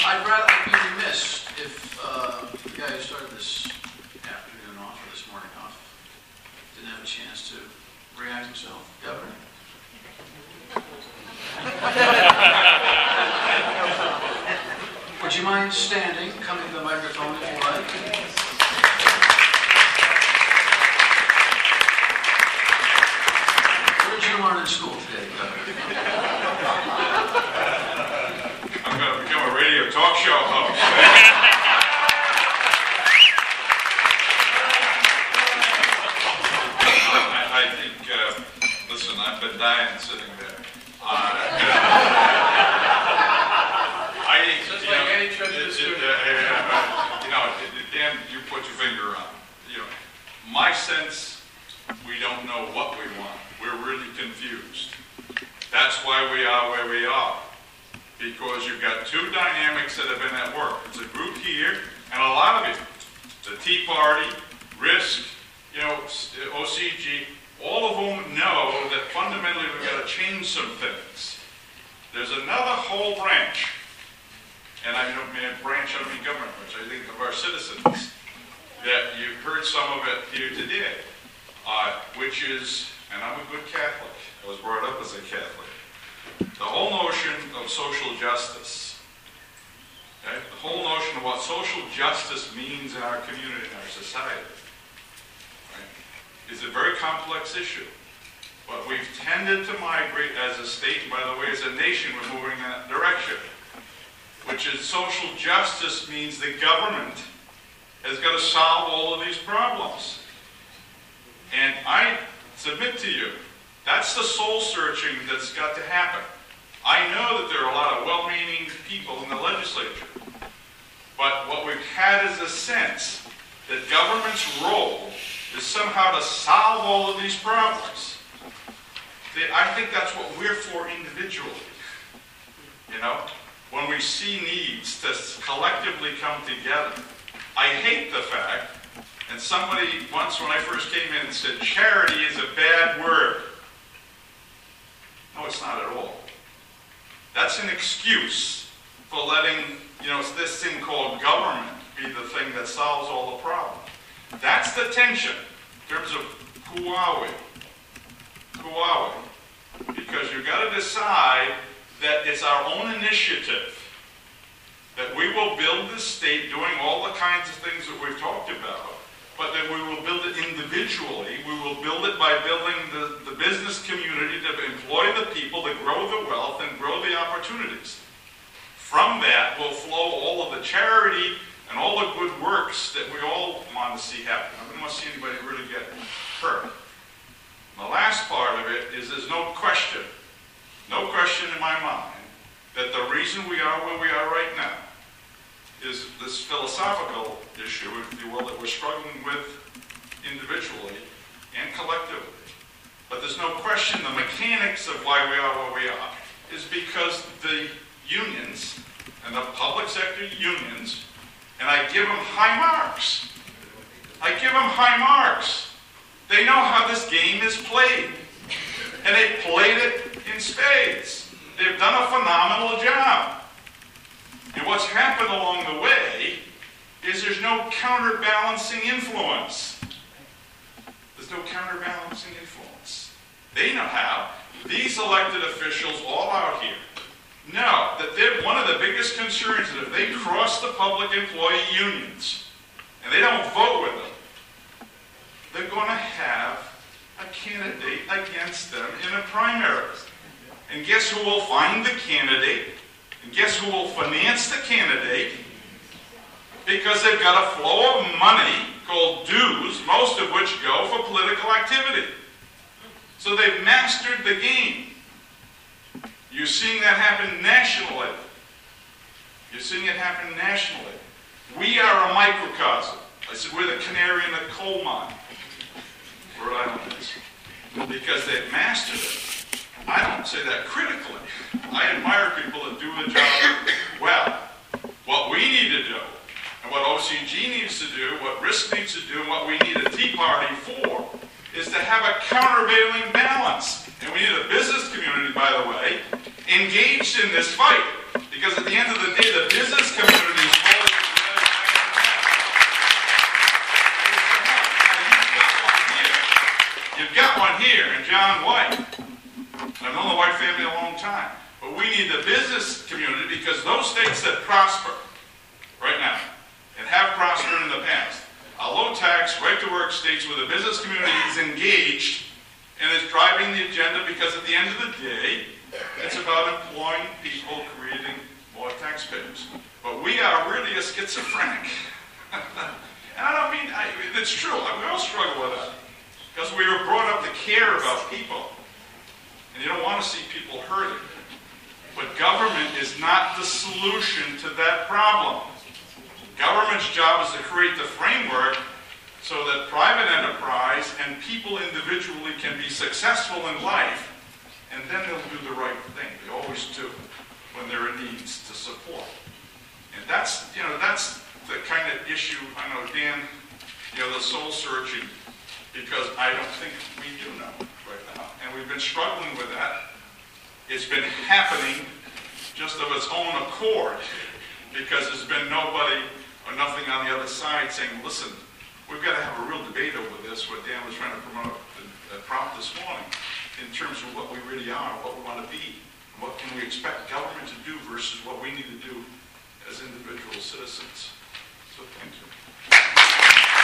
I'd be remiss if the guy who started this afternoon off, or this morning off, didn't have a chance to react himself. Governor? Would you mind standing, coming to the microphone if you like? What did you learn in school today, Governor? I'm going to become a radio talk show host. I think, listen, I've been dying sitting there. Dan, you put your finger on. My sense, we don't know what we want. We're really confused. That's why we are where we are. Because you've got two dynamics that have been at work. It's a group here, and a lot of it. The Tea Party, RISC, OCG, all of whom know that fundamentally we've got to change some things. There's another whole branch, and I don't mean branch, I don't mean government branch, I think of our citizens, that you've heard some of it here today, which is, and I'm a good Catholic, I was brought up as a Catholic, the whole notion of social justice, okay? The whole notion of what social justice means in our community, in our society, right, is a very complex issue. But we've tended to migrate as a state, and by the way, as a nation, we're moving in that direction, which is social justice means the government has got to solve all of these problems. And I submit to you, that's the soul searching that's got to happen. I know that there are a lot of well-meaning people in the legislature, but what we've had is a sense that government's role is somehow to solve all of these problems. I think that's what we're for individually. When we see needs to collectively come together. I hate the fact, and somebody once when I first came in said, charity is a bad word. No, it's not at all. That's an excuse for letting, this thing called government be the thing that solves all the problems. That's the tension in terms of who are we? Who are we? Because you've got to decide that it's our own initiative, that we will build this state doing all the kinds of things that we've talked about, but that we will build it individually. We will build it by building the business community to employ the people, to grow the wealth and grow the opportunities. From that will flow all of the charity and all the good works that we all want to see happen. I don't want to see anybody really get hurt. And the last part of it is there's no question in my mind that the reason we are where we are right now is this philosophical issue, if you will, that we're struggling with individually and collectively. But there's no question the mechanics of why we are where we are is because the unions and the public sector unions, and I give them high marks. I give them high marks. They know how this game is played. And they played it in spades. They've done a phenomenal job. And what's happened along the way is there's no counterbalancing influence. There's no counterbalancing influence. They know how. These elected officials all out here know that one of the biggest concerns is if they cross the public employee unions and they don't vote with them, they're going to have a candidate against them in a primary. And guess who will find the candidate? And guess who will finance the candidate? Because they've got a flow of money called dues, most of which go for political activity. So they've mastered the game. You're seeing that happen nationally. You're seeing it happen nationally. We are a microcosm. I said we're the canary in the coal mine. Rhode Island is. Because they've mastered it. I don't say that critically. I admire people that do the job well. What we need to do, and what OCG needs to do, what RISC needs to do, and what we need a Tea Party for, is to have a countervailing balance. And we need a community, by the way, engaged in this fight. Because at the end of the day, the business those states that prosper right now and have prospered in the past are low-tax, right-to-work states where the business community is engaged and is driving the agenda, because at the end of the day, it's about employing people, creating more taxpayers. But we are really a schizophrenic. And I don't mean, it's true, we all struggle with that. Because we were brought up to care about people. And you don't want to see people hurting. But government is not the solution to that problem. Government's job is to create the framework so that private enterprise and people individually can be successful in life, and then they'll do the right thing. They always do when there are needs to support. And that's the kind of issue, I know, Dan, the soul searching, because I don't think we do know right now. And we've been struggling with that. It's been happening just of its own accord, because there's been nobody or nothing on the other side saying, listen, we've got to have a real debate over this, what Dan was trying to promote the prompt this morning, in terms of what we really are, what we want to be, what can we expect government to do versus what we need to do as individual citizens. So thank you.